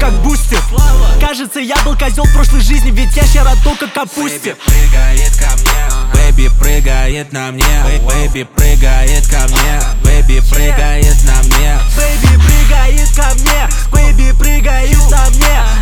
как бустер. Кажется, я был козел в прошлой жизни, ведь я ща только капусте. Прыгает ко мне, бэйби прыгает на мне, бэйби прыгает ко мне, бэйби прыгает на мне, Бэйби прыгает ко мне, бэйби прыгает на мне.